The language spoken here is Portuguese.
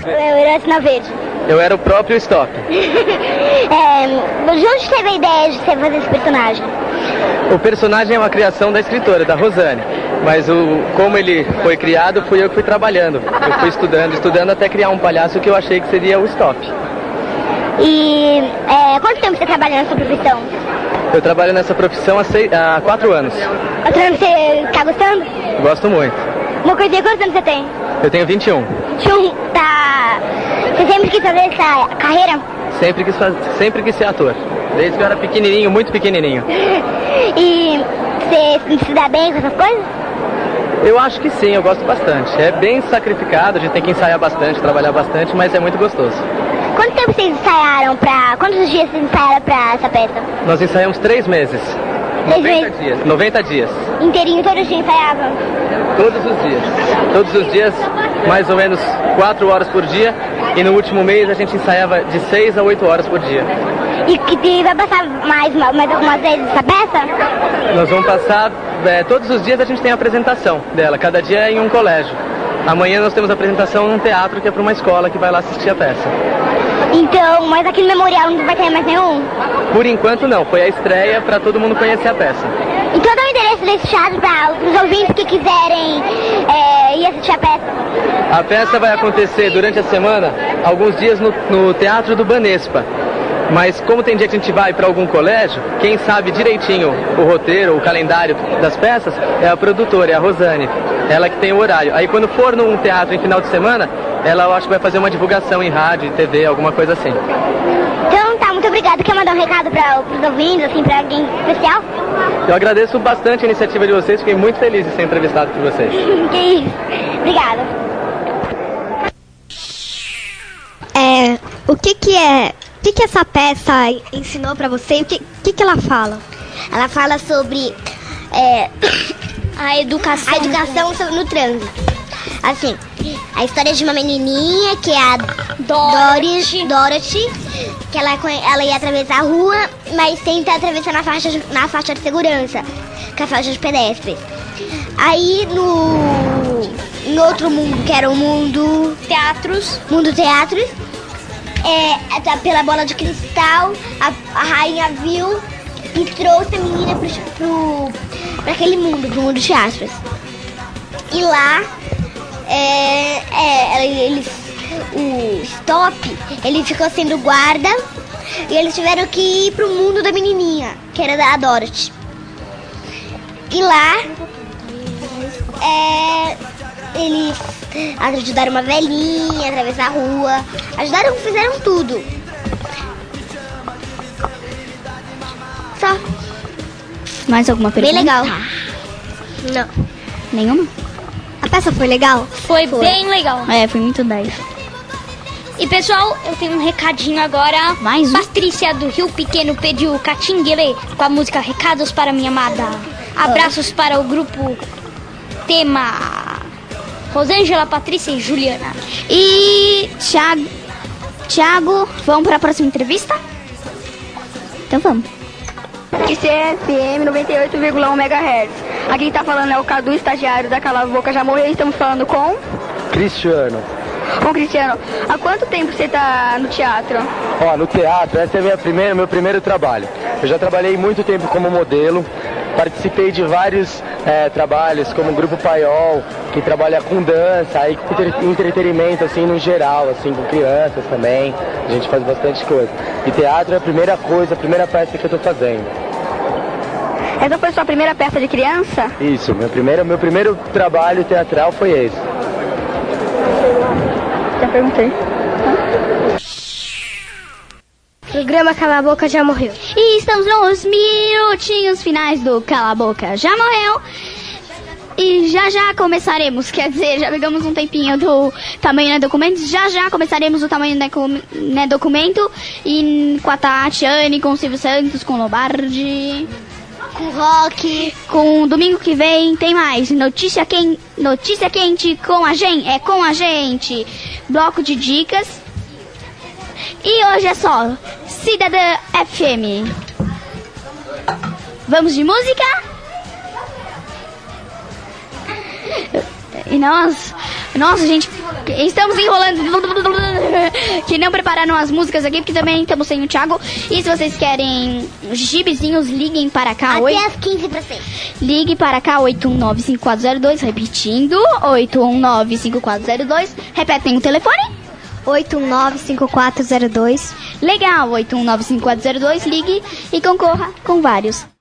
Eu era Sinal Verde. Eu era o próprio Stop. De onde teve a ideia de você fazer esse personagem? O personagem é uma criação da escritora, da Rosane. Mas como ele foi criado, fui eu que fui trabalhando. Eu fui estudando até criar um palhaço que eu achei que seria o Stop. E quanto tempo você trabalha nessa profissão? Eu trabalho nessa profissão há 4 anos. 4 anos, você tá gostando? Gosto muito. Uma coisinha, quantos anos você tem? Eu tenho 21. 21, tá. Você sempre quis fazer essa carreira? Sempre quis ser ator. Desde que eu era pequenininho, muito pequenininho. E você se dá bem com essas coisas? Eu acho que sim, eu gosto bastante. É bem sacrificado, a gente tem que ensaiar bastante, trabalhar bastante, mas é muito gostoso. Quanto tempo vocês ensaiaram quantos dias vocês ensaiaram pra essa peça? Nós ensaiamos 3 meses. 90 dias. Inteirinho, todos os dias ensaiavam? Todos os dias. Todos os dias, mais ou menos 4 horas por dia. E no último mês a gente ensaiava de 6 a 8 horas por dia. E que vai passar mais algumas vezes essa peça? Nós vamos passar, todos os dias a gente tem a apresentação dela, cada dia é em um colégio. Amanhã nós temos a apresentação num teatro que é para uma escola que vai lá assistir a peça. Então, mas aqui no Memorial não vai ter mais nenhum? Por enquanto não, foi a estreia para todo mundo conhecer a peça. Então dá o endereço desse teatro para os ouvintes que quiserem ir assistir a peça? A peça vai acontecer durante a semana, alguns dias no Teatro do Banespa. Mas como tem dia que a gente vai para algum colégio, quem sabe direitinho o roteiro, o calendário das peças, é a produtora, é a Rosane. Ela que tem o horário. Aí quando for num teatro em final de semana, ela eu acho que vai fazer uma divulgação em rádio, TV, alguma coisa assim. Então tá, muito obrigada. Quer mandar um recado para os ouvintes, assim, para alguém especial? Eu agradeço bastante a iniciativa de vocês, fiquei muito feliz de ser entrevistado por vocês. Que isso. Obrigada. O que essa peça ensinou pra você e o que ela fala? Ela fala sobre a educação no trânsito. Assim, a história de uma menininha que é a Dorothy, que ela ia atravessar a rua, mas tenta atravessar na faixa de segurança, que é a faixa de pedestres. Aí em outro mundo, que era o mundo teatros, pela bola de cristal, a rainha viu e trouxe a menina pra aquele mundo, pro mundo de teatros. E lá, o Stop, ele ficou sendo guarda e eles tiveram que ir pro mundo da menininha, que era da Dorothy. E lá, eles ajudaram uma velhinha a atravessar a rua, fizeram tudo. Só. Mais alguma pergunta? Bem legal. Não. Nenhuma? A peça foi legal? Foi bem legal. Foi muito 10. E pessoal, eu tenho um recadinho agora. Mais um? Patrícia do Rio Pequeno pediu Catinguele com a música Recados para Minha Amada. Abraços para o grupo Tema. Rosângela, Patrícia e Juliana. E Thiago, vamos para a próxima entrevista? Então vamos. Isso é FM 98,1 MHz. Aqui quem tá falando é o Cadu, estagiário da Cala a Boca Já Morreu. Estamos falando com Cristiano. Bom, Cristiano, há quanto tempo você tá no teatro? No teatro, esse é meu primeiro trabalho. Eu já trabalhei muito tempo como modelo, participei de vários trabalhos, como o Grupo Paiol, que trabalha com dança, aí com entretenimento, assim, no geral, assim, com crianças também. A gente faz bastante coisa. E teatro é a primeira peça que eu tô fazendo. Essa foi sua primeira peça de criança? Isso, meu primeiro trabalho teatral foi esse. Já perguntei. O programa Cala a Boca Já Morreu. E estamos nos minutinhos finais do Cala a Boca Já Morreu. E já começaremos, quer dizer, já pegamos um tempinho do Tamanho Não é Documento. Já começaremos o Tamanho Não é Documento. E com a Tatiane, com o Silvio Santos, com o Lobardi, Com rock. com domingo que vem tem mais. Notícia quente com a gente. Bloco de dicas. E hoje é só Cidadã FM. Vamos de música? E nós Nossa, gente, estamos enrolando. Que não prepararam as músicas aqui, porque também estamos sem o Thiago. E se vocês querem gibizinhos, liguem para cá. Até as 15 para 6. Ligue para cá, 819-5402. Repetindo, 819-5402. Repetem o telefone. 819-5402. Legal, 819-5402. Ligue e concorra com vários